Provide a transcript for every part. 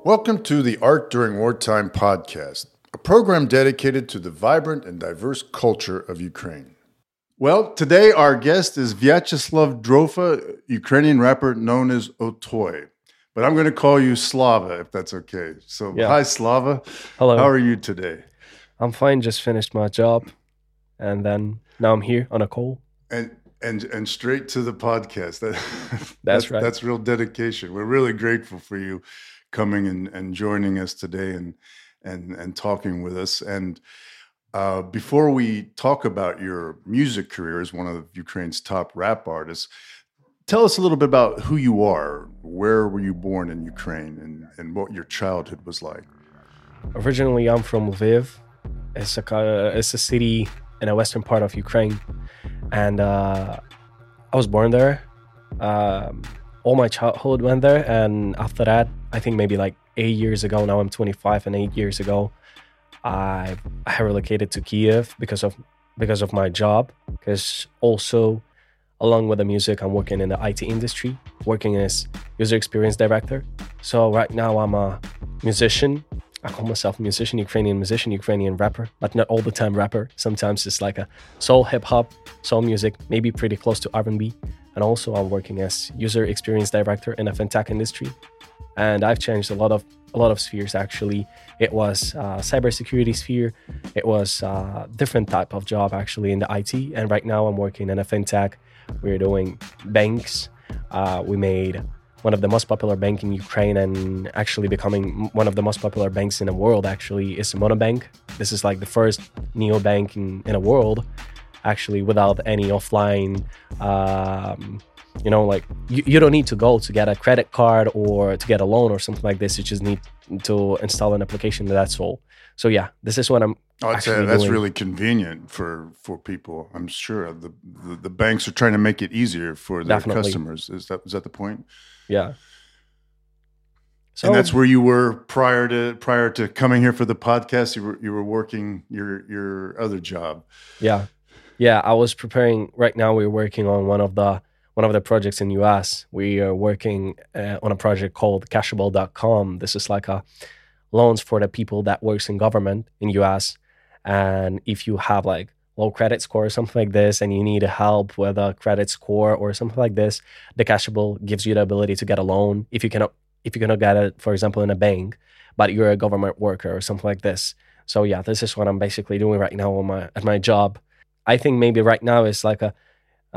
Welcome to the Art During Wartime podcast, a program dedicated to the vibrant and diverse culture of Ukraine. Well, today our guest is Vyacheslav Drofa, Ukrainian rapper known as Otoy. But I'm going to call you Slava, if that's okay. So, Hi, Slava. Hello. How are you today? I'm fine. Just finished my job, and then now I'm here on a call. And straight to the podcast. That's right. That's real dedication. We're really grateful for you coming and joining us today and talking with us. And before we talk about your music career as one of Ukraine's top rap artists, tell us a little bit about who you are. Where were you born in Ukraine and what your childhood was like? Originally, I'm from Lviv. It's a city in the western part of Ukraine. And I was born there. All my childhood went there. And after that, I think maybe like 8 years ago, now I'm 25, and 8 years ago, I relocated to Kiev because of my job. Because also, along with the music, I'm working in the IT industry, working as user experience director. So right now I'm a musician. I call myself a musician, Ukrainian rapper, but not all the time rapper. Sometimes it's like a soul hip hop, soul music, maybe pretty close to R&B. And also I'm working as user experience director in the fintech industry. And I've changed a lot of spheres actually. It was cybersecurity sphere. It was a different type of job actually in the IT. And right now I'm working in a fintech. We're doing banks. We made one of the most popular banks in Ukraine and actually becoming one of the most popular banks in the world actually is Monobank. This is like the first neobank in the world actually without any offline, you don't need to go to get a credit card or to get a loan or something like this. You just need to install an application, that's all. So yeah, this is what I'm that's doing. Really convenient for people. I'm sure the banks are trying to make it easier for their customers. Is that the point? Yeah. So, and that's where you were prior to coming here for the podcast. You were working your other job. Yeah. I was preparing. Right now, we're working on one of the projects in US. We are working on a project called Cashable.com. This is like a loans for the people that works in government in US. And if you have like low credit score or something like this, and you need help with a credit score or something like this, the Cashable gives you the ability to get a loan if you cannot get it, for example, in a bank, but you're a government worker or something like this. So yeah, this is what I'm basically doing right now at my job. I think maybe right now it's like a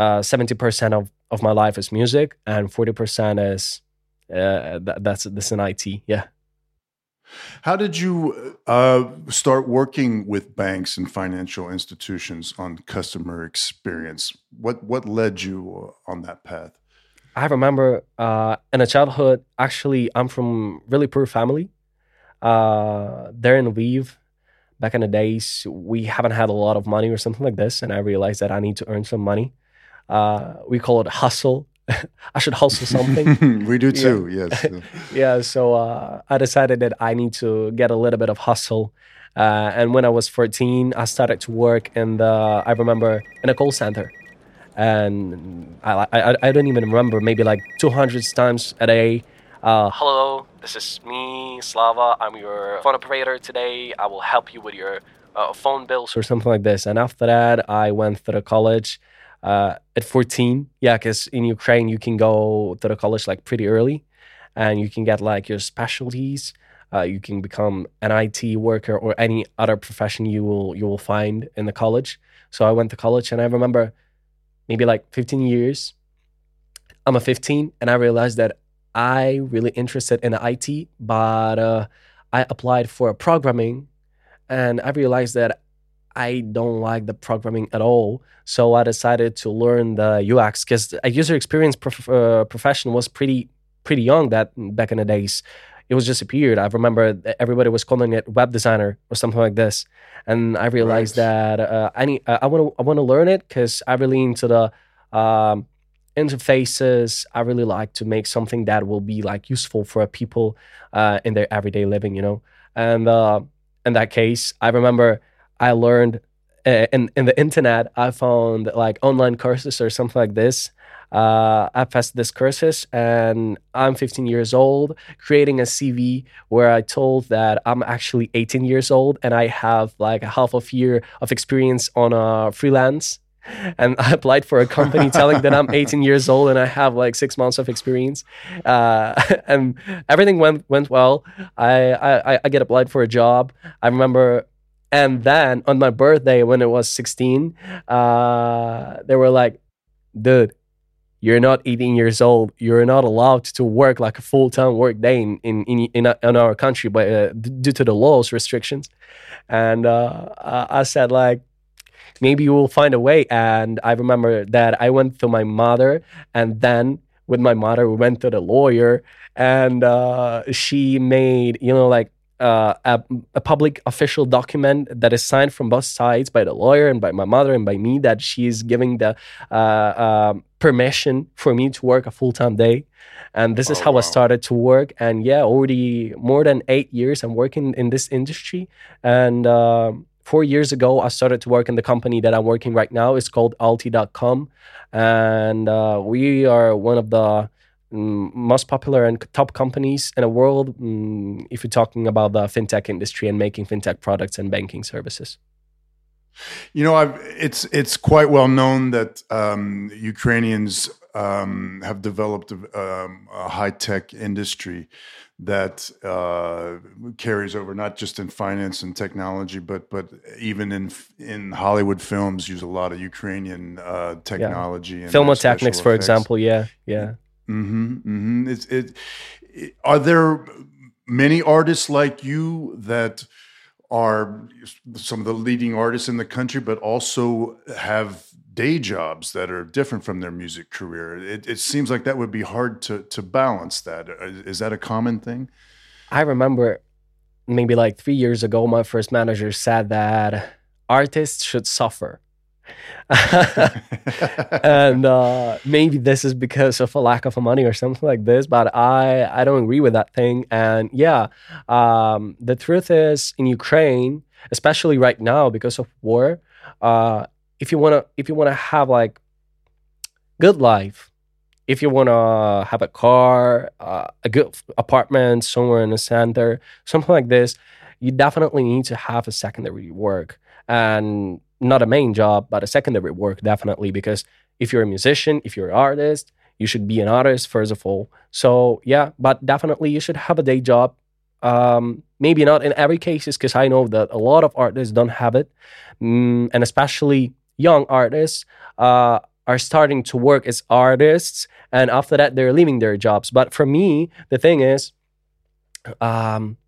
70% of my life is music, and 40% is that's in IT. Yeah. How did you start working with banks and financial institutions on customer experience? What led you on that path? I remember in a childhood, actually, I'm from really poor family. There in Lviv, back in the days, we haven't had a lot of money or something like this, and I realized that I need to earn some money. We call it hustle. I should hustle something. We do too, yes. Yeah, so I decided that I need to get a little bit of hustle. And when I was 14, I started to work I remember in a call center. And I don't even remember, maybe like 200 times a day. Hello, this is me, Slava. I'm your phone operator today. I will help you with your phone bills or something like this. And after that, I went to the college. At 14, because in Ukraine you can go to the college like pretty early, and you can get like your specialties. You can become an IT worker or any other profession you will find in the college. So I went to college, and I remember maybe like 15 years. I'm a 15, and I realized that I really interested in IT, but I applied for programming, and I realized that I don't like the programming at all. So I decided to learn the UX because a user experience profession was pretty young back in the days. It was just appeared. I remember everybody was calling it web designer or something like this, and I realized that I want to learn it because I really into the interfaces. I really like to make something that will be like useful for people in their everyday living, And in that case, I remember I learned in the internet. I found like online courses or something like this. I passed this courses, and I'm 15 years old, creating a CV where I told that I'm actually 18 years old and I have like a half of year of experience on a freelance. And I applied for a company telling that I'm 18 years old and I have like 6 months of experience, and everything went well. I get applied for a job. I remember, and then on my birthday when it was 16, they were like, "Dude, you're not 18 years old. You're not allowed to work like a full-time work day in our country, but due to the laws restrictions." And I said like, maybe you will find a way. And I remember that I went to my mother, and then with my mother we went to the lawyer, and she made, like, a public official document that is signed from both sides, by the lawyer and by my mother and by me, that she's giving the permission for me to work a full-time day. And this is Oh, how I wow. started to work. And yeah, already more than 8 years I'm working in this industry. And 4 years ago, I started to work in the company that I'm working right now. It's called Alti.com. And we are one of the most popular and top companies in the world, if you're talking about the fintech industry and making fintech products and banking services. It's quite well known that Ukrainians have developed a high tech industry that carries over not just in finance and technology, but even in Hollywood films use a lot of Ukrainian Yeah. technology and their Filmotechnics, special for effects. example. Yeah. Yeah. Are there many artists like you that are some of the leading artists in the country, but also have day jobs that are different from their music career? It seems like that would be hard to balance that. Is that a common thing? I remember maybe like 3 years ago, my first manager said that artists should suffer. And maybe this is because of a lack of money or something like this, but I don't agree with that thing. And yeah, the truth is, in Ukraine, especially right now because of war, uh, if you wanna have like good life, if you wanna have a car, a good apartment somewhere in the center, something like this, you definitely need to have a secondary work, and not a main job, but a secondary work, definitely. Because if you're a musician, if you're an artist, you should be an artist first of all. So yeah, but definitely you should have a day job. Maybe not in every cases, because I know that a lot of artists don't have it, and especially young artists are starting to work as artists, and after that they're leaving their jobs. But for me, the thing is, um,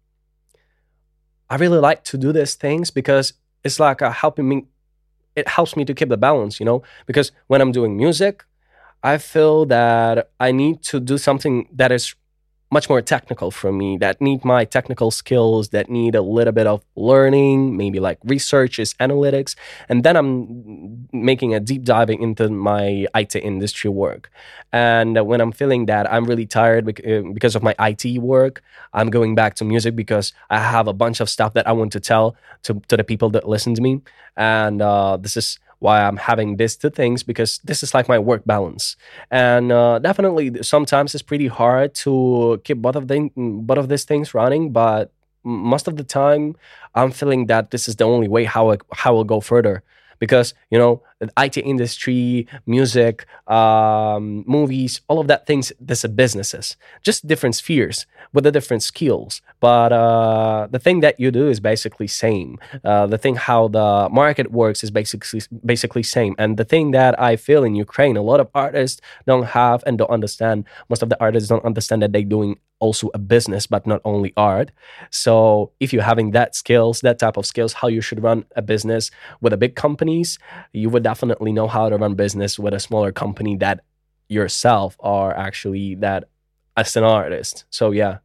I really like to do these things because it's like helping me. It helps me to keep the balance, because when I'm doing music, I feel that I need to do something that is much more technical for me, that need my technical skills, that need a little bit of learning, maybe like researches, analytics. And then I'm making a deep diving into my IT industry work. And when I'm feeling that I'm really tired because of my IT work, I'm going back to music because I have a bunch of stuff that I want to tell to the people that listen to me. And this is why I'm having these two things, because this is like my work balance. And definitely sometimes it's pretty hard to keep both of these things running, but most of the time I'm feeling that this is the only way how I'll go further. Because the IT industry, music, movies, all of that things, there's a businesses, just different spheres with the different skills. But the thing that you do is basically same. The thing how the market works is basically same. And the thing that I feel in Ukraine, a lot of artists don't have and don't understand. Most of the artists don't understand that they're doing also a business, but not only art. So if you're having that type of skills, how you should run a business with a big companies, you would definitely know how to run business with a smaller company that yourself are actually that as an artist. So yeah.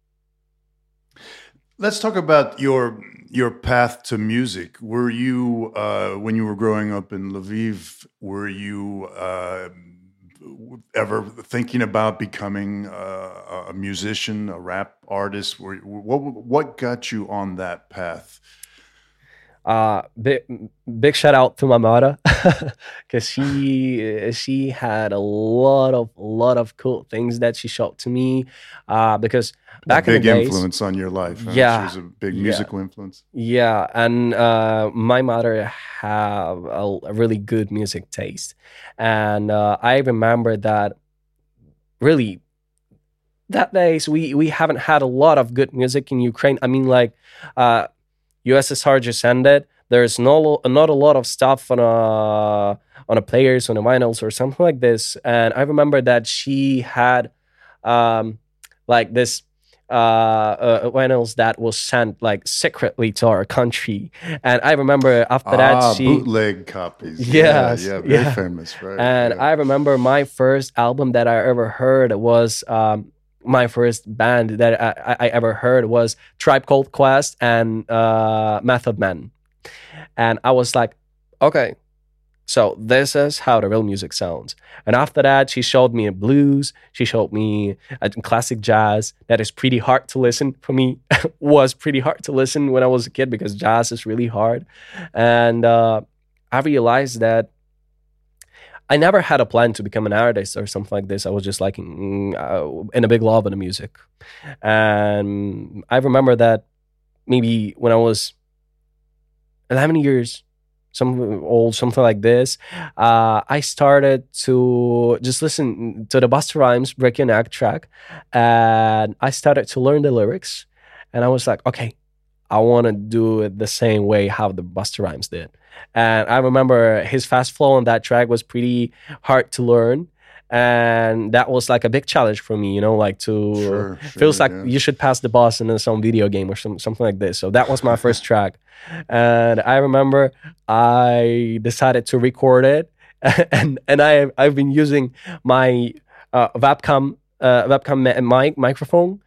Let's talk about your path to music. Were you when you were growing up in Lviv? Were you ever thinking about becoming a musician, a rap artist? What got you on that path? big shout out to my mother because she had a lot of cool things that she showed to me. Because A back in the big days, influence on your life, huh? She yeah, was a big yeah, musical influence. yeah, and my mother have a really good music taste, and I remember that really that days we haven't had a lot of good music in Ukraine. I mean, like, uh, USSR just ended. There's not a lot of stuff on a players on the vinyls or something like this. And I remember that she had um, like this vinyls that was sent like secretly to our country. And I remember after that Ah, she bootleg copies. Yeah, yes, yeah, very yeah. famous, right? And Yeah. I remember my first album that I ever heard was my first band that I ever heard was Tribe Called Quest and Method Man. And I was like, okay, so this is how the real music sounds. And after that, she showed me a blues. She showed me a classic jazz that is pretty hard to listen for me. Was pretty hard to listen when I was a kid because jazz is really hard. And I realized that I never had a plan to become an artist or something like this. I was just like in a big love of the music. And I remember that maybe when I was 11 years, some old, something like this, I started to just listen to the Busta Rhymes Break Your Neck track. And I started to learn the lyrics. And I was like, okay, I want to do it the same way how the Busta Rhymes did. And I remember his fast flow on that track was pretty hard to learn. And that was like a big challenge for me, like to Sure, feels sure, like yeah. you should pass the boss in some video game or something like this. So that was my first track. And I remember I decided to record it. And I've been using my webcam microphone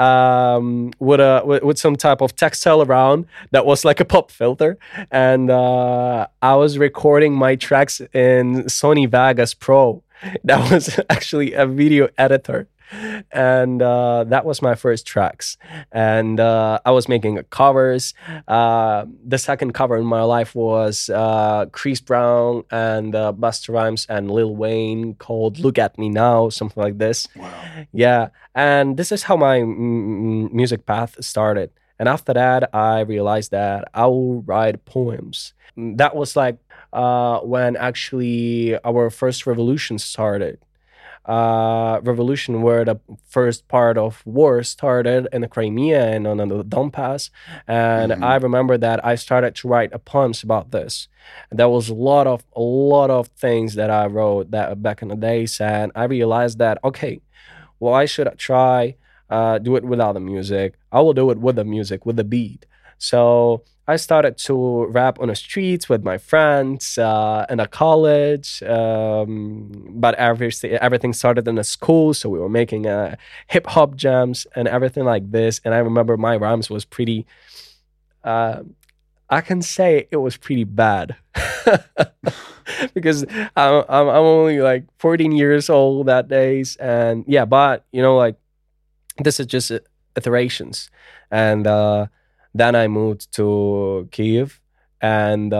with some type of textile around that was like a pop filter, and I was recording my tracks in Sony Vegas Pro. That was actually a video editor, and that was my first tracks. And I was making covers. The second cover in my life was Chris Brown and Busta Rhymes and Lil Wayne called "Look at Me Now," something like this. Wow. Yeah, and this is how my music path started. And after that, I realized that I will write poems. That was like when actually our first revolution started. Revolution where the first part of war started in the Crimea and on the Donbass. And I Hmm. remember that I started to write poems about this. And there was a lot of things that I wrote that back in the days, and I realized that okay, why should I try do it without the music? I will do it with the music, with the beat. So I started to rap on the streets with my friends in a college, but everything started in a school. So we were making hip hop jams and everything like this. And I remember my rhymes was pretty. Uh, I can say it was pretty bad because I'm only like 14 years old that days, and yeah, but like this is just iterations. And then I moved to Kiev, and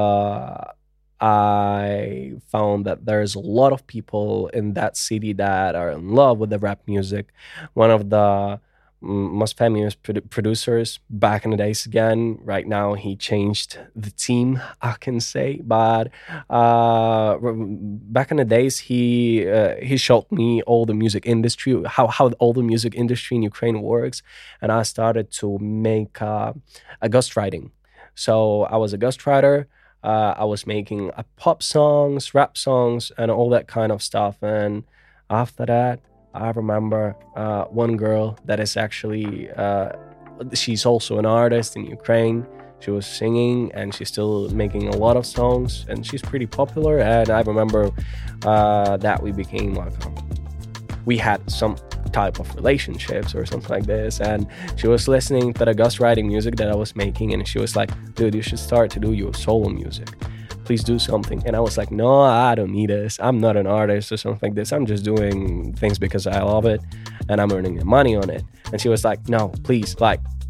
I found that there's a lot of people in that city that are in love with the rap music. One of the most famous producers back in the days again. Right now, he changed the team, I can say. But back in the days, he showed me all the music industry, how all the music industry in Ukraine works, and I started to make a ghostwriting. So I was a ghostwriter. I was making pop songs, rap songs, and all that kind of stuff. And after that, I remember one girl that is actually, she's also an artist in Ukraine. She was singing and she's still making a lot of songs and she's pretty popular. And I remember that we became like, we had some type of relationships or something like this. And she was listening to the ghostwriting music that I was making. And she was like, dude, you should start to do your solo music. Please do something. And I was like, no, I don't need this. I'm not an artist or something like this. I'm just doing things because I love it and I'm earning money on it. And she was like, no, please, like,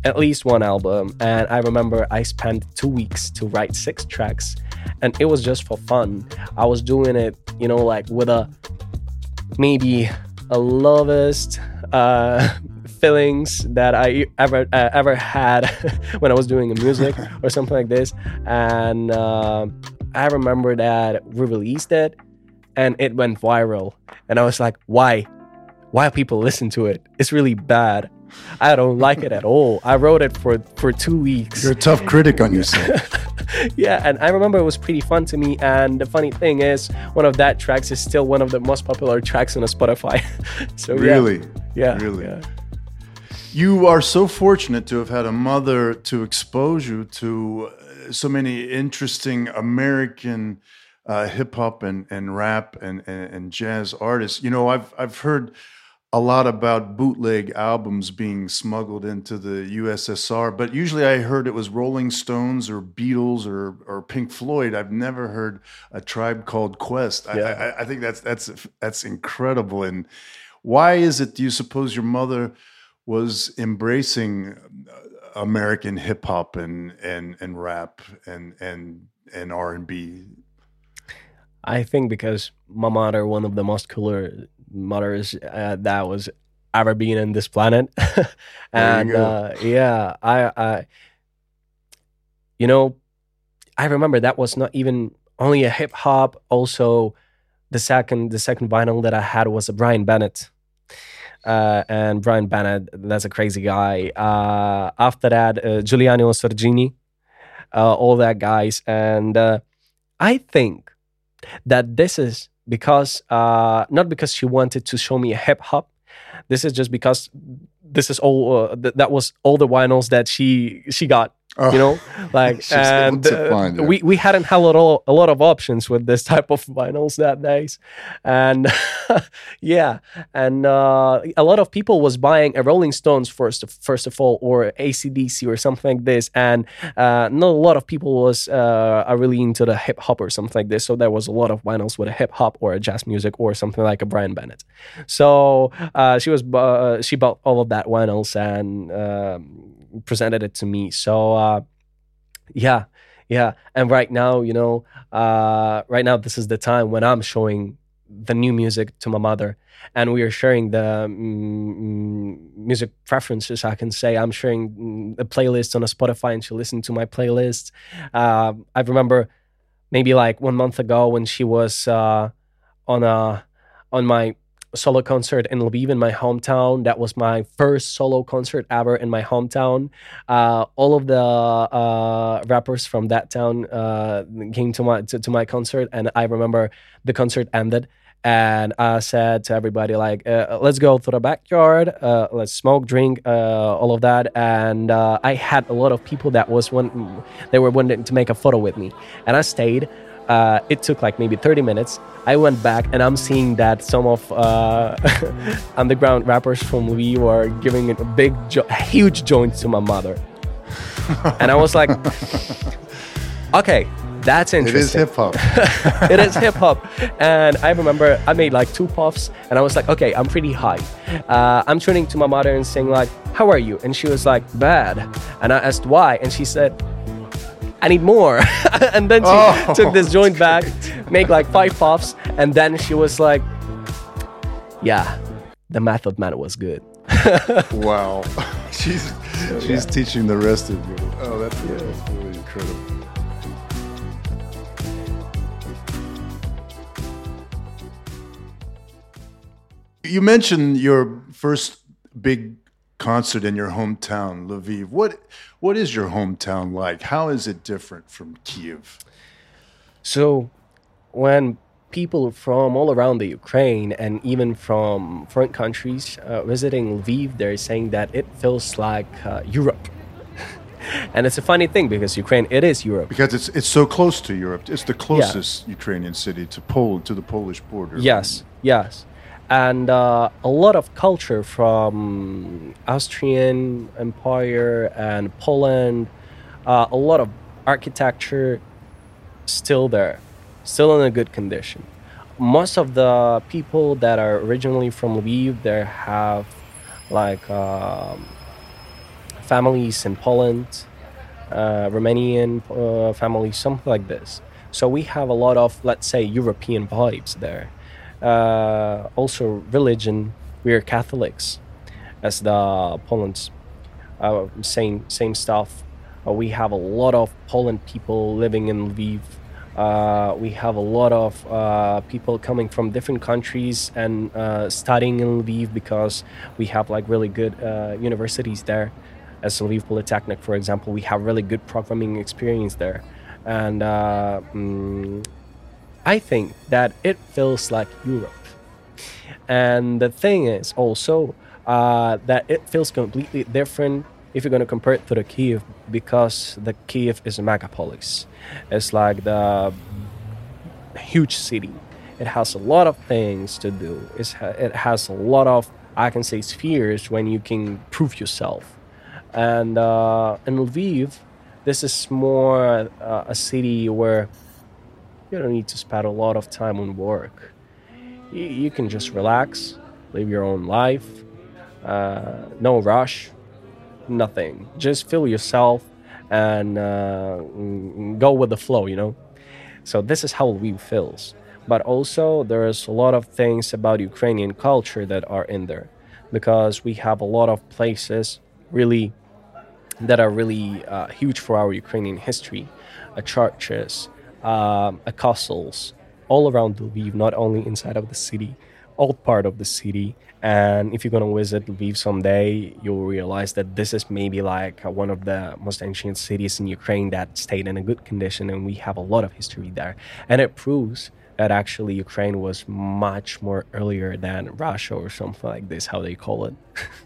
at least one album. And I remember I spent 2 weeks to write 6 tracks, and it was just for fun. I was doing it, like with a maybe a lowest feelings that I ever had when I was doing music or something like this. And I remember that we released it, and it went viral. And I was like, why? Why people listen to it? It's really bad. I don't like it at all. I wrote it for 2 weeks. You're a tough critic on yourself. Yeah, and I remember it was pretty fun to me. And the funny thing is, one of that tracks is still one of the most popular tracks on Spotify. So really? Yeah. Really? Yeah. You are so fortunate to have had a mother to expose you to so many interesting American hip hop and rap and jazz artists. I've heard a lot about bootleg albums being smuggled into the USSR, but usually I heard it was Rolling Stones or Beatles or Pink Floyd. I've never heard a Tribe Called Quest. Yeah. I think that's incredible. And why is it, do you suppose, your mother was embracing American hip hop and rap and R&B? I think because my mother, one of the most cooler mothers that was ever been in this planet. And yeah, I remember that was not even only a hip hop. Also, the second vinyl that I had was a Brian Bennett. And Brian Bennett, that's a crazy guy. After that, Giuliano Sorgini, all that guys. And I think that this is because, not because she wanted to show me a hip hop. This is just because this is all, that was all the vinyls that she got. Like, and we hadn't had a lot of options with this type of vinyls that days. And yeah, and a lot of people was buying a Rolling Stones first of all, or AC/DC or something like this, and not a lot of people was are really into the hip hop or something like this. So there was a lot of vinyls with a hip hop or a jazz music or something like a Brian Bennett. So she bought all of that vinyls and presented it to me. So yeah. And right now, this is the time when I'm showing the new music to my mother, and we are sharing the music preferences. I can say I'm sharing the playlist on a Spotify, and she listened to my playlist. I remember maybe like 1 month ago when she was on my solo concert in Lviv, in my hometown. That was my first solo concert ever in my hometown. All of the rappers from that town came to my concert, and I remember the concert ended, and I said to everybody, like, let's go to the backyard, let's smoke, drink, all of that. And I had a lot of people that they were wanting to make a photo with me, and I stayed. It took like maybe 30 minutes. I went back, and I'm seeing that some of underground rappers from Lviv were giving it a huge joint to my mother. And I was like, okay, that's interesting. It is hip hop. It is hip hop. And I remember I made like 2 puffs, and I was like, okay, I'm pretty high. I'm turning to my mother and saying like, how are you? And she was like, bad. And I asked why, and she said, I need more. And then she took this joint back, make like 5 puffs, and then she was like, yeah, the Method Man was good. Wow. She's teaching the rest of you. Oh, that's really incredible. You mentioned your first big concert in your hometown, Lviv. What is your hometown like? How is it different from Kiev? So when people from all around the Ukraine and even from foreign countries visiting Lviv, they're saying that it feels like Europe. And it's a funny thing because Ukraine, it is Europe. Because it's so close to Europe. It's the closest Ukrainian city to Poland, to the Polish border. Yes. And a lot of culture from Austrian Empire and Poland, a lot of architecture still there, still in a good condition. Most of the people that are originally from Lviv, they have like families in Poland, Romanian families, something like this. So we have a lot of, let's say, European vibes there. Also, religion, we are Catholics, as the Poland's same stuff. We have a lot of Poland people living in Lviv. We have a lot of people coming from different countries and studying in Lviv because we have like really good universities there. As Lviv Polytechnic, for example, we have really good programming experience there, and I think that it feels like Europe. And the thing is also that it feels completely different if you're going to compare it to the Kiev, because the Kiev is a megapolis. It's like the huge city. It has a lot of things to do. It has a lot of, I can say, spheres when you can prove yourself. And in Lviv, this is more a city where you don't need to spend a lot of time on work. You can just relax, live your own life, no rush, nothing. Just feel yourself and go with the flow, you know? So this is how Lviv feels. But also, there's a lot of things about Ukrainian culture that are in there, because we have a lot of places really that are really huge for our Ukrainian history, churches, castles, all around Lviv, not only inside of the city, all part of the city. And if you're going to visit Lviv someday, you'll realize that this is maybe like one of the most ancient cities in Ukraine that stayed in a good condition, and we have a lot of history there. And it proves that actually Ukraine was much more earlier than Russia or something like this, how they call it.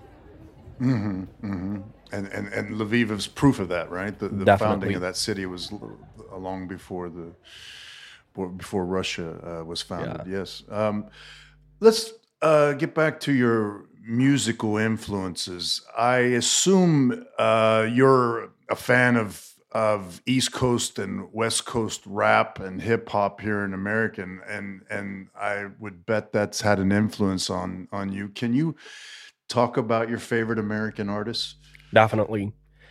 And Lviv is proof of that, right? The founding of that city was long before Russia was founded. Yeah. Yes. Let's get back to your musical influences. I assume you're a fan of East Coast and West Coast rap and hip hop here in America, and I would bet that's had an influence on you. Can you talk about your favorite American artists? Definitely.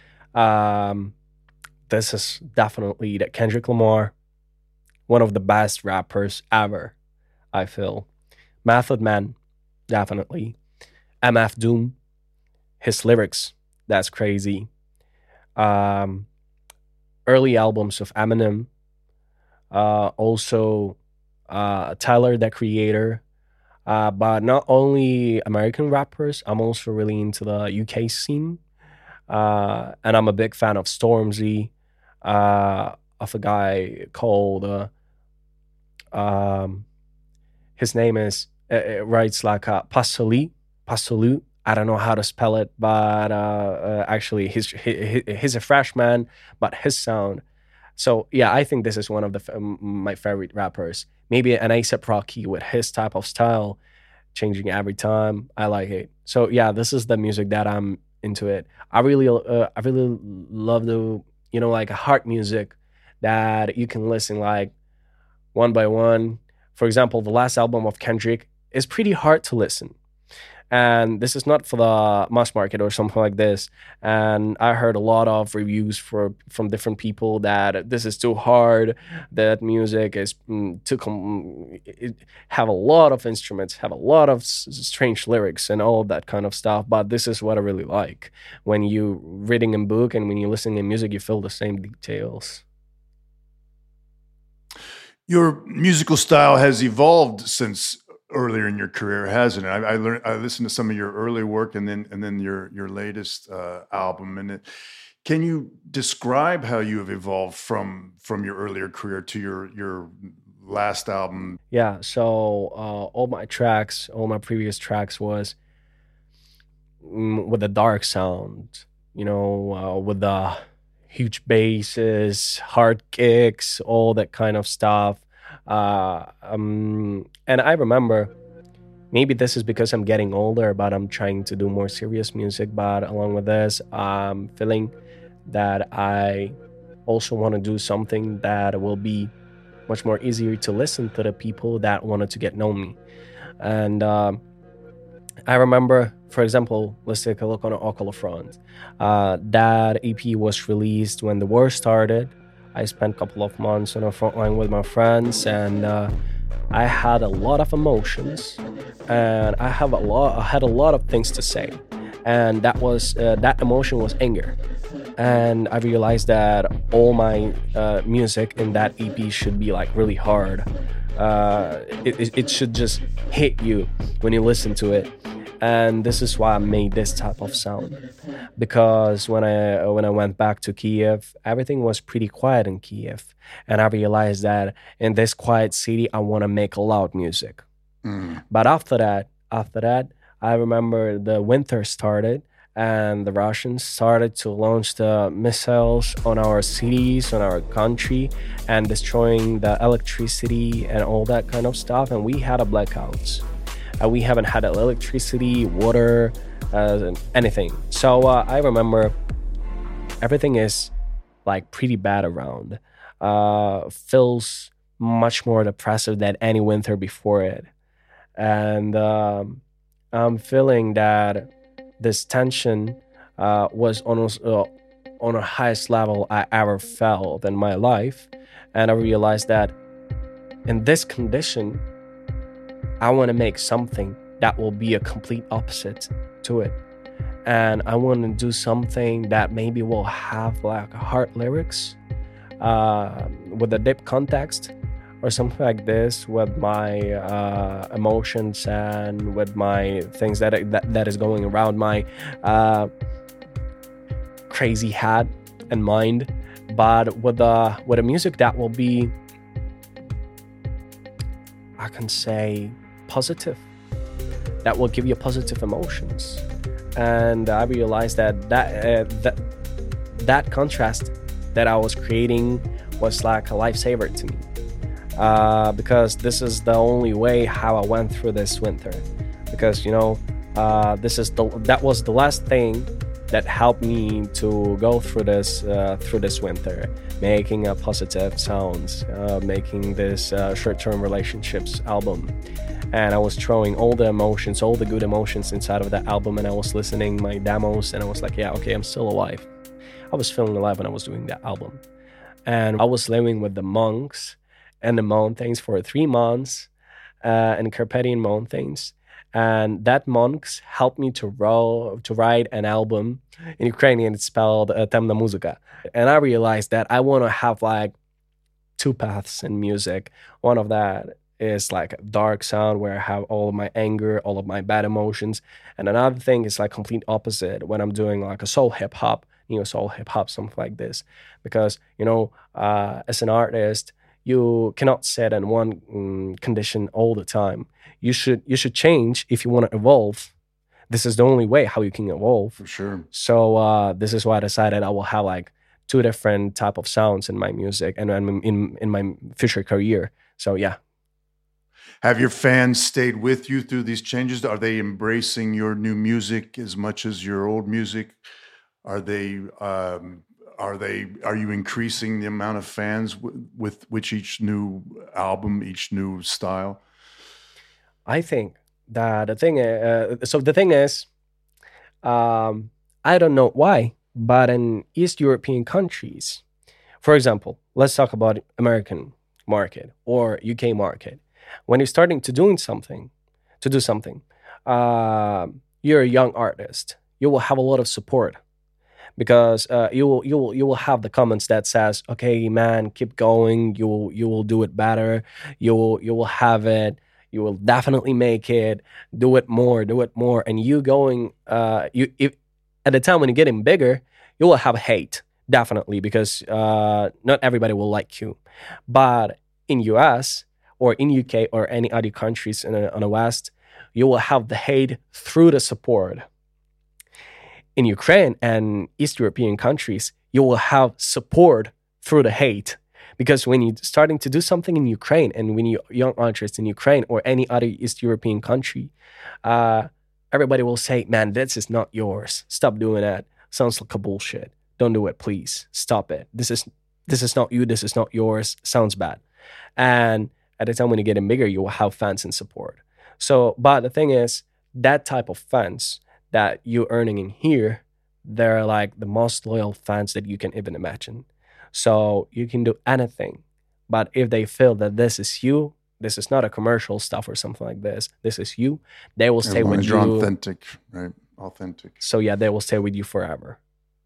This is definitely that Kendrick Lamar, one of the best rappers ever, I feel. Method Man, definitely. MF Doom, his lyrics, that's crazy. Early albums of Eminem, also Tyler, the Creator. But not only American rappers, I'm also really into the UK scene. And I'm a big fan of Stormzy, of a guy called, his name is, it writes like Pasolu. I don't know how to spell it, but actually he's a freshman, but his sound. So yeah, I think this is one of my favorite rappers. Maybe an A$AP Rocky with his type of style, changing every time. I like it. So yeah, this is the music that I'm into it. I really love the, like hard music that you can listen like one by one. For example, the last album of Kendrick is pretty hard to listen. And this is not for the mass market or something like this. And I heard a lot of reviews from different people that this is too hard, that music is have a lot of instruments, have a lot of strange lyrics and all of that kind of stuff. But this is what I really like. When you reading a book and when you listen to music, you feel the same details. Your musical style has evolved since earlier in your career, hasn't it? I listened to some of your early work and then your latest album. And can you describe how you have evolved from your earlier career to your last album? Yeah. So all my previous tracks was with a dark sound, with the huge basses, hard kicks, all that kind of stuff. And I remember, maybe this is because I'm getting older, but I'm trying to do more serious music. But along with this, I'm feeling that I also want to do something that will be much more easier to listen to the people that wanted to get know me. And I remember for example, let's take a look on Oculus Front. That EP was released when the war started. I spent a couple of months on a front line with my friends, and I had a lot of emotions, and I had a lot of things to say, and that emotion was anger. And I realized that all my music in that EP should be like really hard. It should just hit you when you listen to it, and this is why I made this type of sound. Because when I went back to Kiev, everything was pretty quiet in Kiev, and I realized that in this quiet city, I want to make loud music. But after that, I remember the winter started, and the Russians started to launch the missiles on our cities, on our country, and destroying the electricity and all that kind of stuff. And we had a blackouts. We haven't had electricity, water, anything. So I remember everything is like pretty bad around. Feels much more depressive than any winter before it. And I'm feeling that this tension was almost on the highest level I ever felt in my life. And I realized that in this condition, I want to make something that will be a complete opposite to it. And I want to do something that maybe will have like hard lyrics with a deep context, or something like this, with my emotions and with my things that is going around my crazy head and mind, but with a music that will be, I can say, positive, that will give you positive emotions. And I realized that contrast that I was creating was like a lifesaver to me. Because this is the only way how I went through this winter. Because that was the last thing that helped me to go through this winter, making a positive sounds, making this short-term relationships album. And I was throwing all the emotions, all the good emotions inside of that album, and I was listening my demos, and I was like, yeah, okay, I'm still alive. I was feeling alive when I was doing that album. And I was living with the monks and the mountains for 3 months in Carpathian Mountains. And that monks helped me to write an album. In Ukrainian, it's spelled Temna Muzika. And I realized that I want to have like 2 paths in music. One of that is like a dark sound where I have all of my anger, all of my bad emotions. And another thing is like complete opposite when I'm doing like a soul hip hop, soul hip hop, something like this. Because, as an artist, you cannot sit in one condition all the time. You should change if you want to evolve. This is the only way how you can evolve. For sure. So this is why I decided I will have like 2 different type of sounds in my music and in my future career. So yeah. Have your fans stayed with you through these changes? Are they embracing your new music as much as your old music? Are you increasing the amount of fans with which each new album, each new style? I think that the thing is, I don't know why, but in East European countries, for example, let's talk about American market or UK market. When you're starting to do something, you're a young artist. You will have a lot of support. Because you will have the comments that says, okay, man, keep going, you will do it better, you will have it, you will definitely make it, do it more, and you going if at the time when you're getting bigger, you will have hate, definitely, because not everybody will like you. But in US or in UK or any other countries on the West, you will have the hate through the support. In Ukraine and East European countries, you will have support through the hate. Because when you're starting to do something in Ukraine, and when you're young artists in Ukraine or any other East European country, everybody will say, man, this is not yours. Stop doing that. Sounds like a bullshit. Don't do it, please. Stop it. This is not you. This is not yours. Sounds bad. And at the time when you're getting bigger, you will have fans and support. So, but the thing is, that type of fans, that you earning in here, they're like the most loyal fans that you can even imagine. So you can do anything, but if they feel that this is you, this is not a commercial stuff or something like this is you, they will As stay long with as you're you. authentic, right? Authentic. So yeah, they will stay with you forever.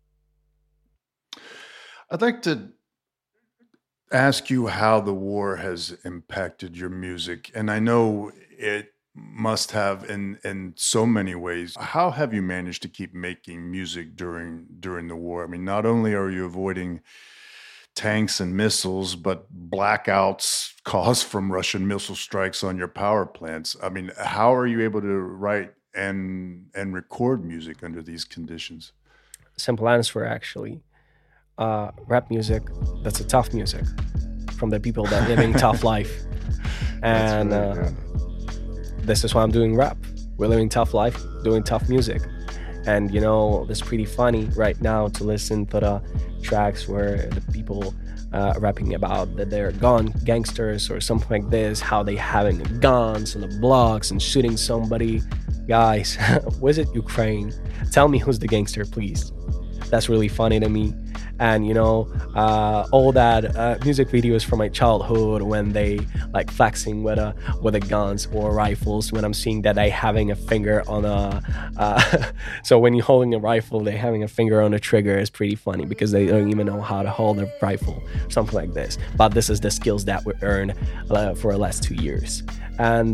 I'd like to ask you how the war has impacted your music. And I know it must have in so many ways. How have you managed to keep making music during the war? I mean, not only are you avoiding tanks and missiles, but blackouts caused from Russian missile strikes on your power plants. I mean, how are you able to write and record music under these conditions? Simple answer, actually. Rap music, that's a tough music from the people that living tough life. That's And really good. this is why I'm doing rap. We're living tough life, doing tough music. And it's pretty funny right now to listen to the tracks where the people rapping about that they're gangsters or something like this, how they having guns on the blocks and shooting somebody. Guys, visit Ukraine. Tell me who's the gangster, please. That's really funny to me. And all that music videos from my childhood when they like flexing with the guns or rifles. When I'm seeing that they having a finger on a so when you're holding a rifle, they having a finger on the trigger is pretty funny because they don't even know how to hold a rifle, something like this. But this is the skills that we earned for the last 2 years. And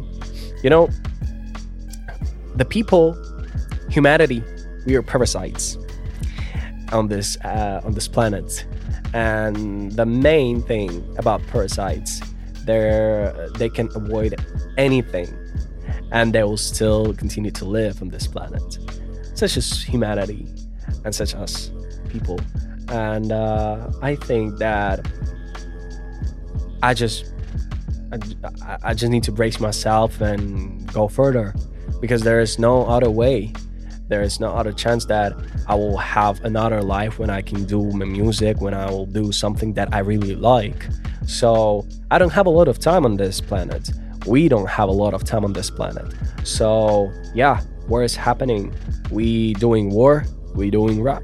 the people, humanity, we are parasites on this planet. And the main thing about parasites, they can avoid anything and they will still continue to live on this planet, such as humanity and such as people. And I think that I just need to brace myself and go further, because there is no other way. There is no other chance that I will have another life when I can do my music, when I will do something that I really like. So I don't have a lot of time on this planet. We don't have a lot of time on this planet. So yeah, war is happening. We doing war, we doing rap.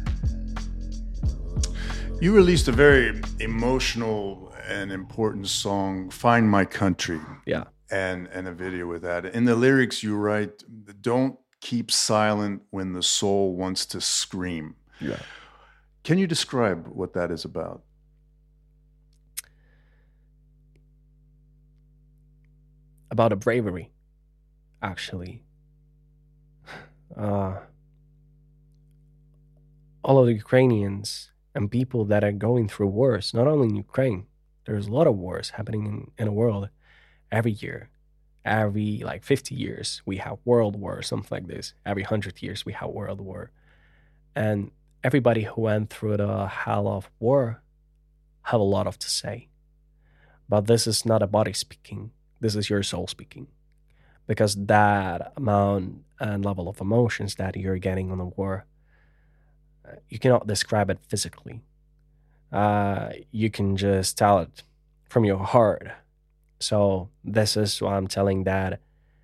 You released a very emotional and important song, Find My Country. Yeah. And a video with that. In the lyrics you write, don't keep silent when the soul wants to scream. Yeah. Can you describe what that is about? About a bravery, actually. All of the Ukrainians and people that are going through wars, not only in Ukraine, there's a lot of wars happening in the world every year. Every 50 years, we have world war, something like this. Every 100 years, we have world war. And everybody who went through the hell of war have a lot of to say. But this is not a body speaking. This is your soul speaking. Because that amount and level of emotions that you're getting on the war, you cannot describe it physically. You can just tell it from your heart. So this is why I'm telling that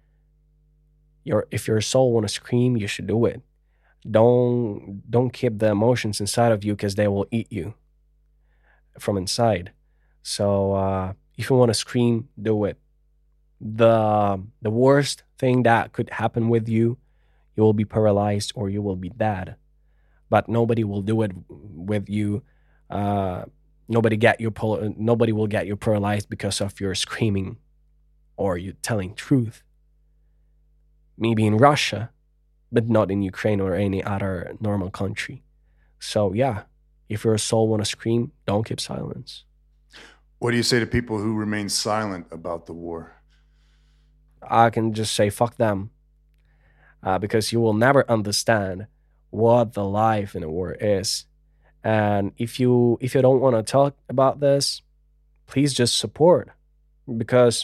if your soul want to scream, you should do it. Don't keep the emotions inside of you, because they will eat you from inside. So if you want to scream, do it. The worst thing that could happen with you, you will be paralyzed or you will be dead. But nobody will do it with you. Nobody will get you paralyzed because of your screaming or you telling truth. Maybe in Russia, but not in Ukraine or any other normal country. So yeah, if your soul want to scream, don't keep silence. What do you say to people who remain silent about the war? I can just say fuck them, because you will never understand what the life in a war is. And if you don't want to talk about this, please just support. Because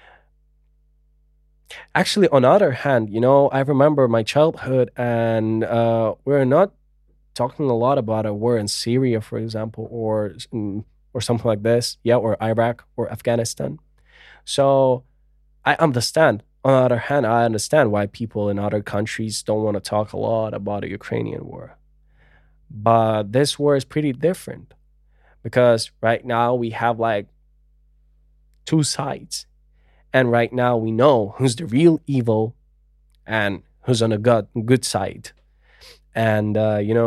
actually, on the other hand, I remember my childhood, and we're not talking a lot about a war in Syria, for example, or something like this, yeah, or Iraq or Afghanistan. So I understand On the other hand, I understand why people in other countries don't want to talk a lot about the Ukrainian war. But this war is pretty different because right now we have like two sides. And right now we know who's the real evil and who's on the good side. And,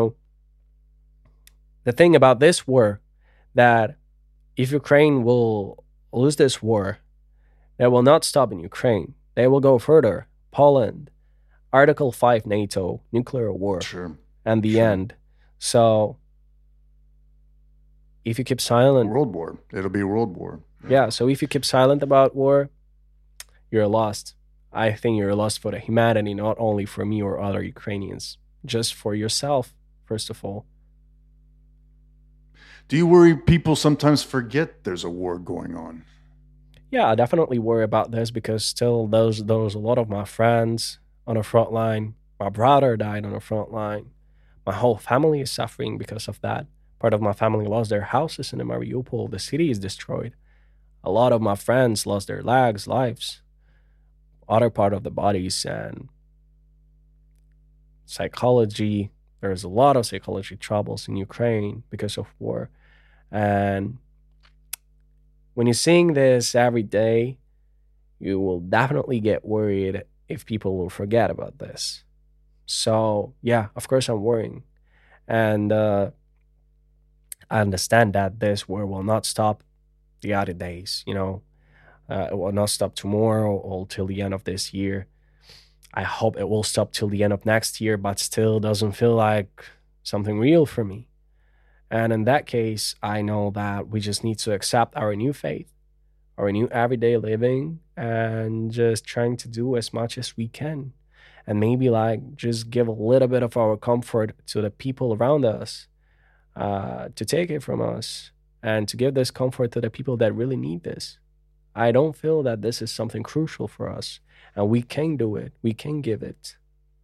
the thing about this war that if Ukraine will lose this war, they will not stop in Ukraine. They will go further. Poland, Article 5 NATO, nuclear war, Sure. and the Sure. end. So if you keep silent, World War. It'll be World War. yeah, so if you keep silent about war, you're lost. I think you're lost for the humanity, not only for me or other Ukrainians, just for yourself, first of all. Do you worry people sometimes forget there's a war going on? Yeah, I definitely worry about this because still those a lot of my friends on the front line. My brother died on the front line. My whole family is suffering because of that. Part of my family lost their houses in the Mariupol. The city is destroyed. A lot of my friends lost their legs, lives, other part of the bodies, and psychology. There's a lot of psychology troubles in Ukraine because of war. And when you're seeing this every day, you will definitely get worried if people will forget about this. So, yeah, of course, I'm worrying. And I understand that this war will not stop the other days, it will not stop tomorrow or till the end of this year. I hope it will stop till the end of next year, but still doesn't feel like something real for me. And in that case, I know that we just need to accept our new faith, our new everyday living, and just trying to do as much as we can. And maybe like just give a little bit of our comfort to the people around us, to take it from us, and to give this comfort to the people that really need this. I don't feel that this is something crucial for us, and we can do it. We can give it.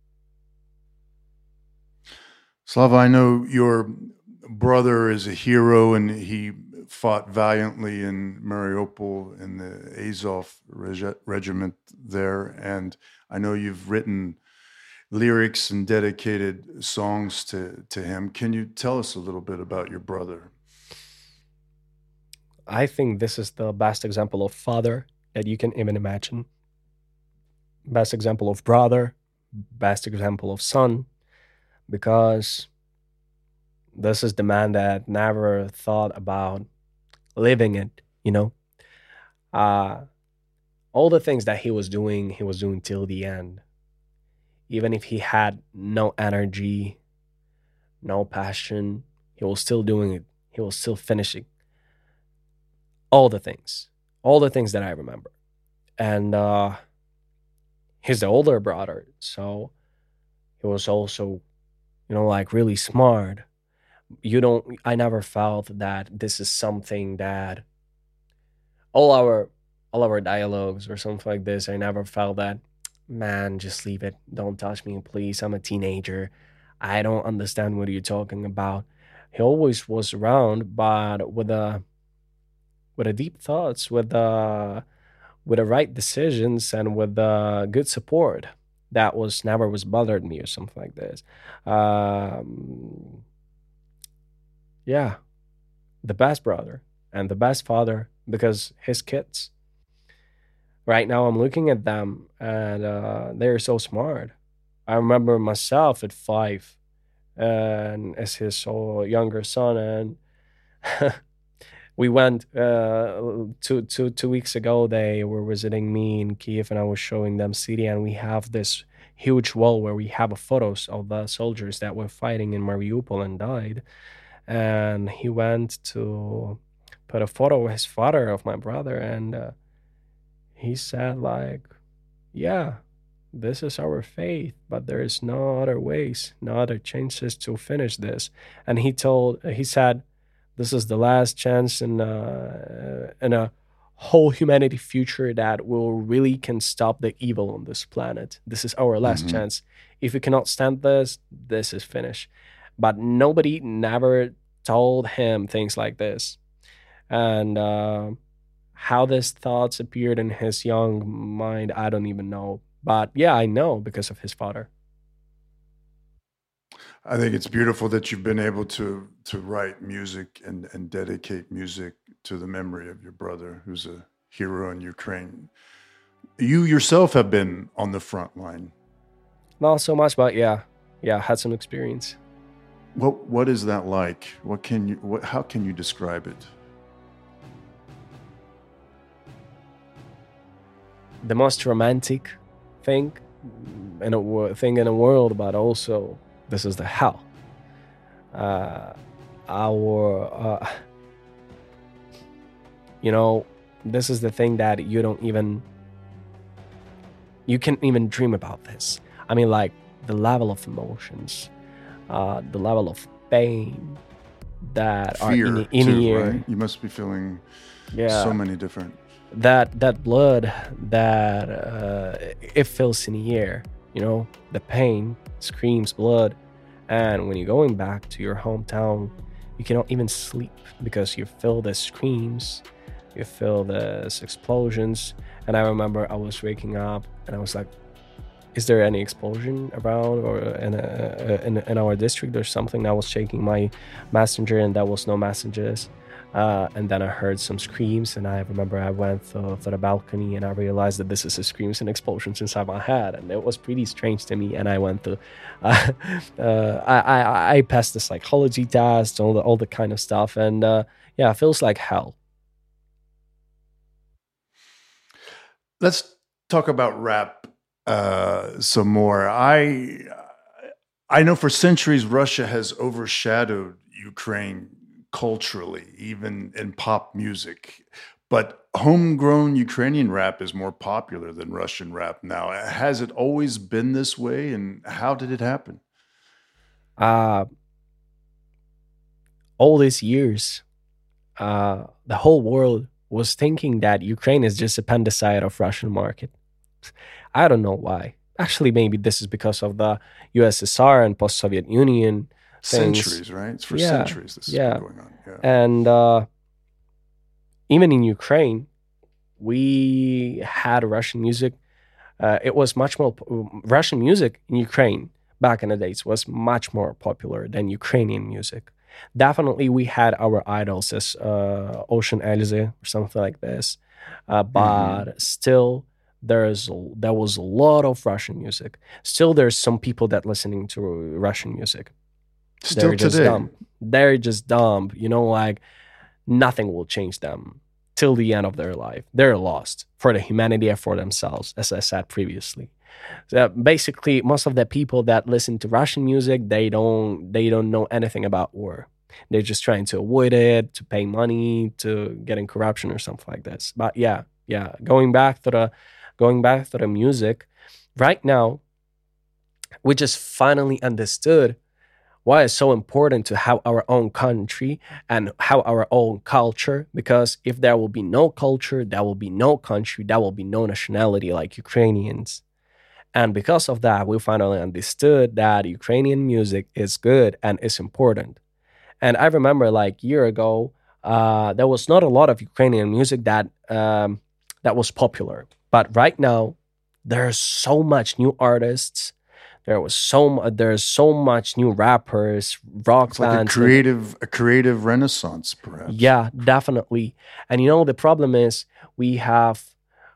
Slava, I know your brother is a hero and he fought valiantly in Mariupol in the Azov regiment there. And I know you've written lyrics and dedicated songs to him. Can you tell us a little bit about your brother? I think this is the best example of father that you can even imagine. Best example of brother, best example of son, because this is the man that never thought about living it, you know? Uh, all the things that he was doing till the end. Even if he had no energy, no passion, he was still doing it. He was still finishing all the things that I remember. And he's the older brother, so he was also, like really smart. I never felt that this is something that all our all our dialogues or something like this, I never felt that, man, just leave it. Don't touch me, please. I'm a teenager. I don't understand what you're talking about. He always was around, but with a deep thoughts, with the right decisions and with good support. That was never was bothered me or something like this. Um, yeah, the best brother and the best father because his kids. Right now, I'm looking at them and they're so smart. I remember myself at 5 and as his younger son, and we went 2 weeks ago. They were visiting me in Kiev, and I was showing them city. And we have this huge wall where we have photos of the soldiers that were fighting in Mariupol and died. And he went to put a photo of his father, of my brother, and he said like, "Yeah, this is our faith, but there is no other ways, no other chances to finish this." And he said, "This is the last chance in a whole humanity future that will really can stop the evil on this planet. This is our last Hmm. chance. If we cannot stand this, this is finished." But nobody never told him things like this, and How these thoughts appeared in his young mind, I don't even know. But yeah, I know because of his father. I think it's beautiful that you've been able to write music and dedicate music to the memory of your brother, who's a hero in Ukraine. You yourself have been on the front line. Not so much, but yeah, yeah, had some experience. What is that like? How can you describe it? The most romantic thing thing in the world, but also this is the hell. Uh, our, you know, this is the thing that you can't even dream about this. I mean, like the level of emotions, the level of pain that are Fear in too, here. right? You must be feeling Yeah, so many different. that blood that it feels in the air. The pain screams blood, and when you're going back to your hometown, you cannot even sleep because you feel the screams, you feel the explosions. And I remember I was waking up and I was like, is there any explosion around or in our district or something? I was checking my messenger and there was no messages. And then I heard some screams, and I remember I went to the balcony and I realized that this is the screams and explosions inside my head, and it was pretty strange to me. And I went to, I passed the psychology test, all the kind of stuff, and yeah, it feels like hell. Let's talk about rap some more. I know for centuries Russia has overshadowed Ukraine culturally, even in pop music. But homegrown Ukrainian rap is more popular than Russian rap now. Has it always been this way, and how did it happen? Uh, all these years, the whole world was thinking that Ukraine is just a appendicite of Russian market. I don't know why. Actually, maybe this is because of the USSR and post-Soviet Union things. Centuries, right? It's for Yeah, centuries this has been yeah. going on. Yeah. And even in Ukraine, we had Russian music. It was much more Russian music in Ukraine back in the days was much more popular than Ukrainian music. Definitely, we had our idols as Ocean Elise or something like this, Hmm. but still, there was a lot of Russian music. Still, there's some people that listening to Russian music. Still They're just today. dumb. They're just dumb. Like nothing will change them till the end of their life. They're lost for the humanity and for themselves, as I said previously. So basically, most of the people that listen to Russian music, they don't know anything about war. They're just trying to avoid it, to pay money, to get in corruption or something like this. But yeah, yeah. Going back to the music, right now, we just finally understood why it's so important to have our own country and have our own culture. Because if there will be no culture, there will be no country, there will be no nationality like Ukrainians. And because of that, we finally understood that Ukrainian music is good and is important. And I remember like a year ago, there was not a lot of Ukrainian music that was popular. But right now, there's so much new artists. There's so much new rappers, rock It's like a bands, and creative renaissance, perhaps. yeah, definitely. And the problem is we have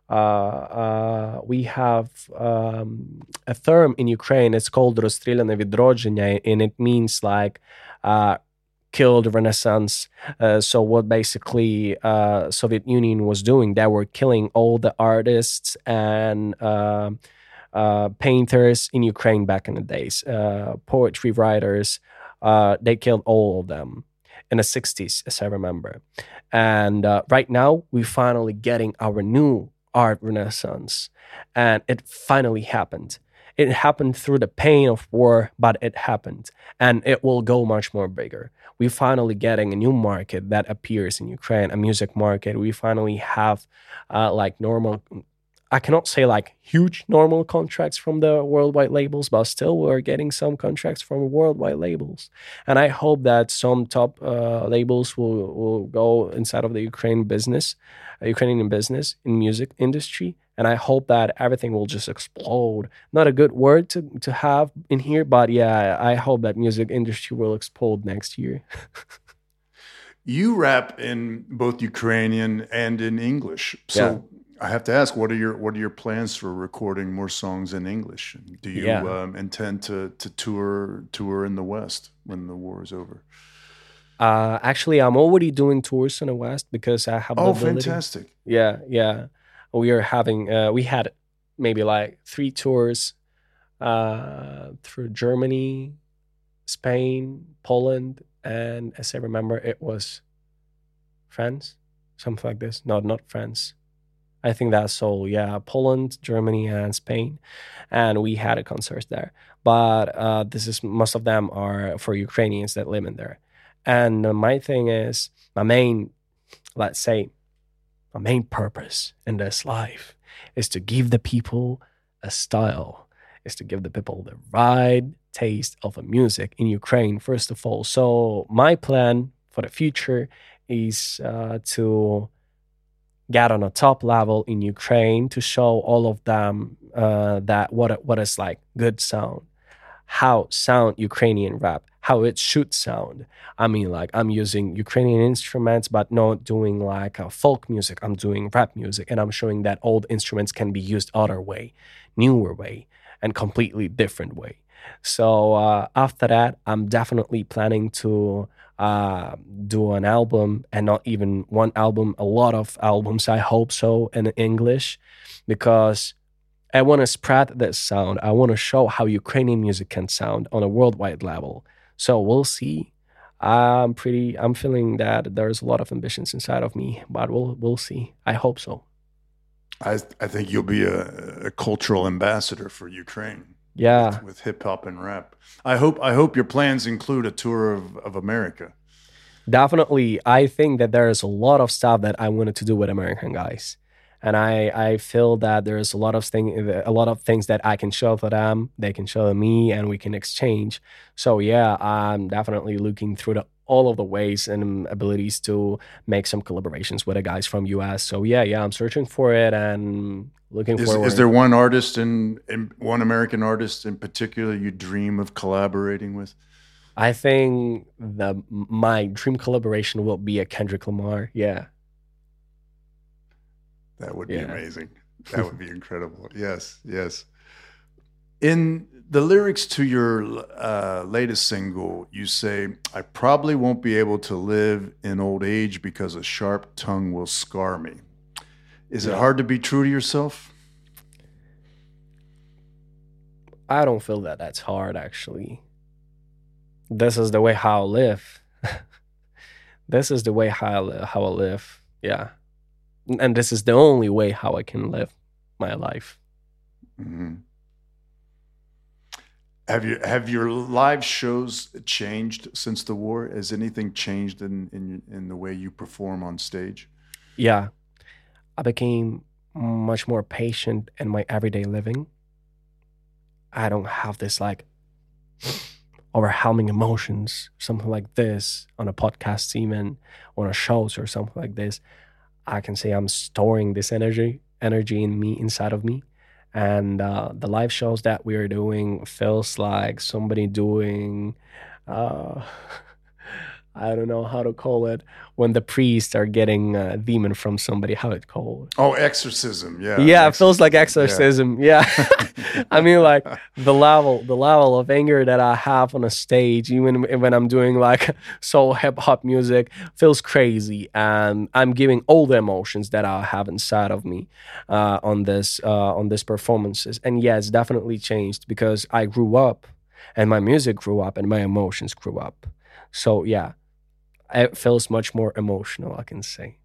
a term in Ukraine. It's called "Розстріляне відродження," and it means like killed Renaissance. So what basically Soviet Union was doing, they were killing all the artists and painters in Ukraine back in the days, poetry writers. They killed all of them in the 60s, as I remember. And right now, we're finally getting our new art renaissance. And it finally happened. It happened through the pain of war, but it happened. And it will go much more bigger. We're finally getting a new market that appears in Ukraine, a music market. We finally have like normal I cannot say like huge normal contracts from the worldwide labels, but still we're getting some contracts from worldwide labels. And I hope that some top labels will go inside of the Ukrainian business in music industry. And I hope that everything will just explode. Not a good word to have in here, but yeah, I hope that music industry will explode next year. You rap in both Ukrainian and in English. So Yeah. I have to ask, what are your plans for recording more songs in English? Do you Yeah. intend to tour in the West when the war is over? Actually, I'm already doing tours in the West because I have the Oh, ability. fantastic. Yeah, yeah. We had maybe like 3 tours through Germany, Spain, Poland, and as I remember, it was France, something like this. No, not France. I think that's all. Yeah, Poland, Germany, and Spain, and we had a concert there. But this is most of them are for Ukrainians that live in there. And my thing is my main, let's say, my main purpose in this life is to give the people a style, is to give the people the right taste of a music in Ukraine, first of all. So my plan for the future is to get on a top level in Ukraine to show all of them that what is like good sound, how sound Ukrainian rap, how it should sound. I mean, like I'm using Ukrainian instruments, but not doing like folk music. I'm doing rap music, and I'm showing that old instruments can be used other way, newer way, and completely different way. So after that, I'm definitely planning to do an album, and not even one album, a lot of albums. I hope so in English, because I want to spread this sound. I want to show how Ukrainian music can sound on a worldwide level. So we'll see. I'm feeling that there's a lot of ambitions inside of me, but we'll see. I hope so. I think you'll be a cultural ambassador for Ukraine Yeah, with hip hop and rap. I hope your plans include a tour of America. definitely. I think that there's a lot of stuff that I wanted to do with American guys. And I feel that there's a lot of things that I can show to them, they can show to me, and we can exchange. So yeah, I'm definitely looking through all of the ways and abilities to make some collaborations with the guys from US. So yeah, I'm searching for it and looking Is forward. there one artist in one American artist in particular you dream of collaborating with? I think my dream collaboration will be a Kendrick Lamar. Yeah, That would be yeah. amazing. That would be incredible. Yes, yes. In the lyrics to your latest single, you say, "I probably won't be able to live in old age because a sharp tongue will scar me." Is it Yeah. hard to be true to yourself? I don't feel that that's hard actually. This is the way how I live. This is the way how I live. Yeah. And this is the only way how I can live my life. Mhm. Have your live shows changed since the war? Has anything changed in the way you perform on stage? Yeah. I became much more patient in my everyday living. I don't have this like overwhelming emotions, something like this on a podcast, even on a shows or something like this. I can say I'm storing this energy in me, inside of me. And the live shows that we are doing feels like somebody doing, uh, I don't know how to call it, when the priests are getting a demon from somebody, how it called. Oh, exorcism. Yeah, an Yeah, it feels like exorcism. Yeah. exorcism. Yeah. I mean, like the level of anger that I have on a stage, even when I'm doing like soul hip hop music, feels crazy, and I'm giving all the emotions that I have inside of me on this performances. And yeah, it's definitely changed because I grew up, and my music grew up, and my emotions grew up. So yeah, it feels much more emotional, I can say.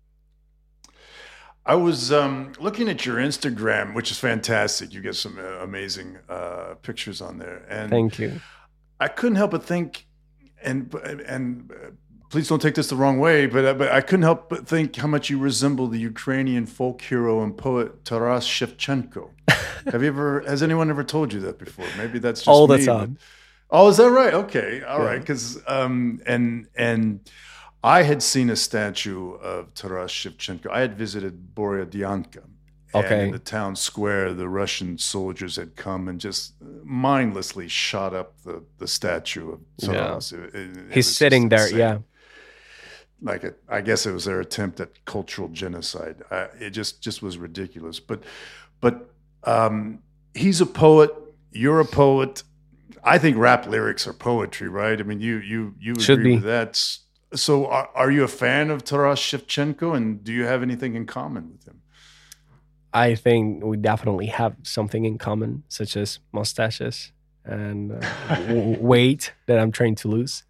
I was looking at your Instagram, which is fantastic. You get some amazing pictures on there, and Thank you. I couldn't help but think, and please don't take this the wrong way, but I couldn't help but think how much you resemble the Ukrainian folk hero and poet Taras Shevchenko. Has anyone ever told you that before? Maybe that's just All the me, but time. oh, is that right? Okay, all right. Yeah. Because and I had seen a statue of Taras Shevchenko. I had visited Borodyanka, and in Okay. the town square, the Russian soldiers had come and just mindlessly shot up the statue of Yeah. Taras. It He's was just sitting there. Yeah. insane. I guess it was their attempt at cultural genocide. It just was ridiculous. But he's a poet. You're a poet. I think rap lyrics are poetry, right? I mean, you Should agree be. with that. So, are you a fan of Taras Shevchenko, and do you have anything in common with him? I think we definitely have something in common, such as mustaches and weight that I'm trying to lose.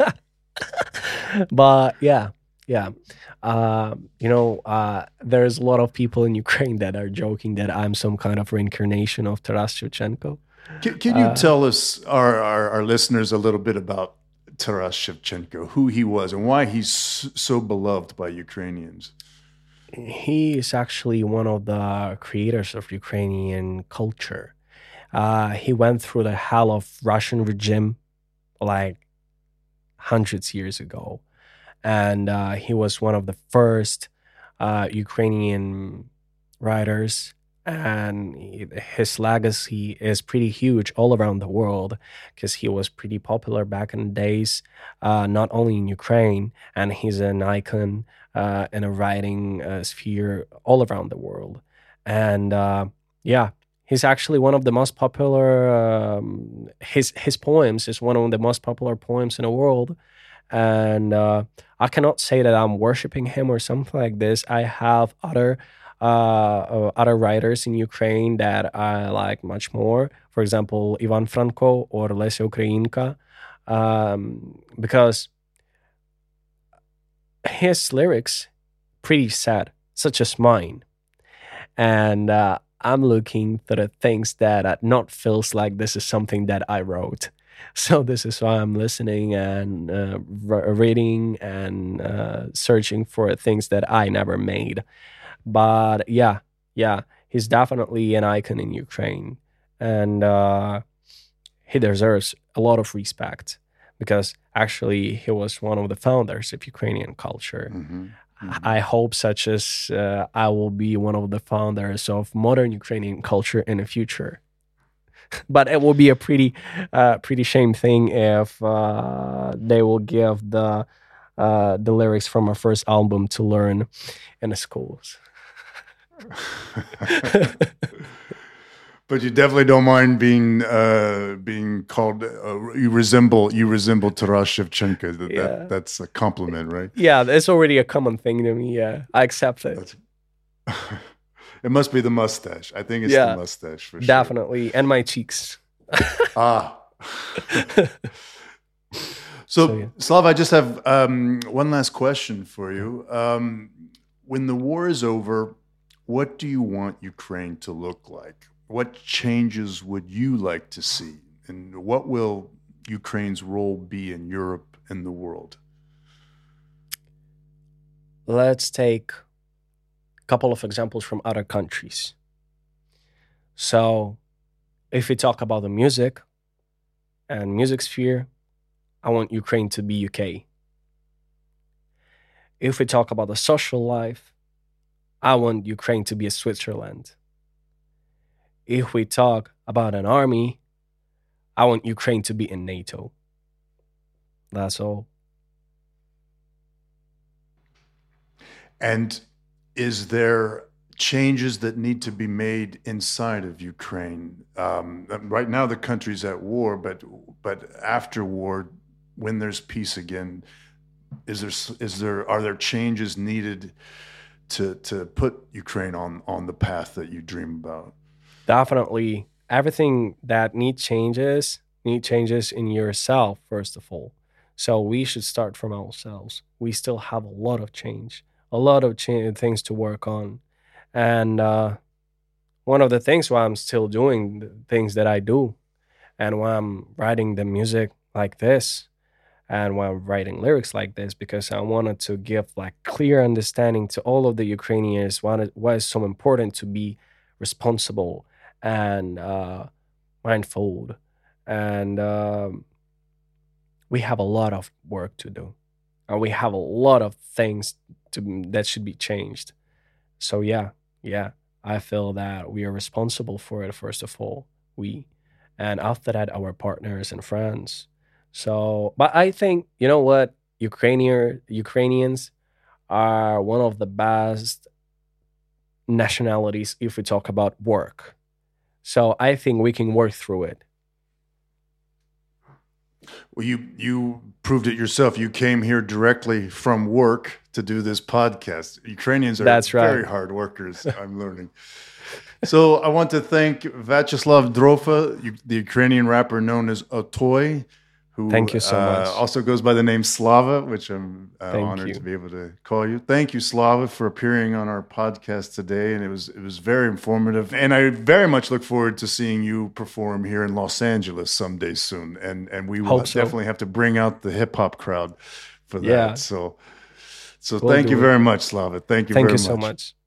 But yeah, yeah. There's a lot of people in Ukraine that are joking that I'm some kind of reincarnation of Taras Shevchenko. Can you Uh, tell us, our listeners, a little bit about Taras Shevchenko, who he was, and why he's so beloved by Ukrainians? he is actually one of the creators of Ukrainian culture. He went through the hell of Russian regime like hundreds years ago, and he was one of the first Ukrainian writers. And his legacy is pretty huge all around the world because he was pretty popular back in the days, not only in Ukraine, and he's an icon in a writing sphere all around the world. And yeah, he's actually one of the most popular. His poems is one of the most popular poems in the world, and I cannot say that I'm worshiping him or something like this. I have other writers in Ukraine that I like much more. For example, Ivan Franko or Lesya Ukrainka, because his lyrics pretty sad, such as mine, and I'm looking for the things that not feels like this is something that I wrote. So this is why I'm listening and reading and searching for things that I never made. But yeah, yeah, he's definitely an icon in Ukraine, and he deserves a lot of respect because actually he was one of the founders of Ukrainian culture. Hmm. I hope, such as I will be one of the founders of modern Ukrainian culture in the future. But it will be a pretty shame thing if they will give the lyrics from our first album to learn in the schools. But you definitely don't mind being called. You resemble Taras Shevchenko. Yeah, That's a compliment, right? yeah, it's already a common thing to me. Yeah, I accept it. That's, it must be the mustache. I think it's the Yeah, mustache for sure. definitely, and my cheeks. Ah. So yeah. So, Slav, I just have one last question for you. When the war is over, what do you want Ukraine to look like? What changes would you like to see? And what will Ukraine's role be in Europe and the world? Let's take a couple of examples from other countries. So, if we talk about the music and music sphere, I want Ukraine to be UK. If we talk about the social life, I want Ukraine to be a Switzerland. If we talk about an army, I want Ukraine to be in NATO. That's all. And is there changes that need to be made inside of Ukraine? Right now, the country's at war, but after war, when there's peace again, are there changes needed to put Ukraine on the path that you dream about? Definitely, everything that need changes in yourself first of all. So we should start from ourselves. We still have a lot of change, a lot of things to work on, and one of the things why I'm still doing the things that I do, and why I'm writing the music like this, and while writing lyrics like this, because I wanted to give like clear understanding to all of the Ukrainians why it's so important to be responsible and mindful, and we have a lot of work to do, and we have a lot of things that should be changed. So yeah, yeah, I feel that we are responsible for it first of all, we, and after that our partners and friends. So, but I think you know what, Ukrainians are one of the best nationalities if we talk about work. So I think we can work through it. Well, you proved it yourself. You came here directly from work to do this podcast. Ukrainians are That's right. very hard workers, I'm learning. So I want to thank Vyacheslav Drofa, the Ukrainian rapper known as Otoy, who Thank you so much. also goes by the name Slava, which I'm Thank honored to you. be able to call you. Thank you, Slava, for appearing on our podcast today, and it was very informative. And I very much look forward to seeing you perform here in Los Angeles someday soon. And we will Hope so. definitely have to bring out the hip hop crowd for that. Yeah, So we'll thank you do it. very much, Slava. Thank you Thank very you so much. much.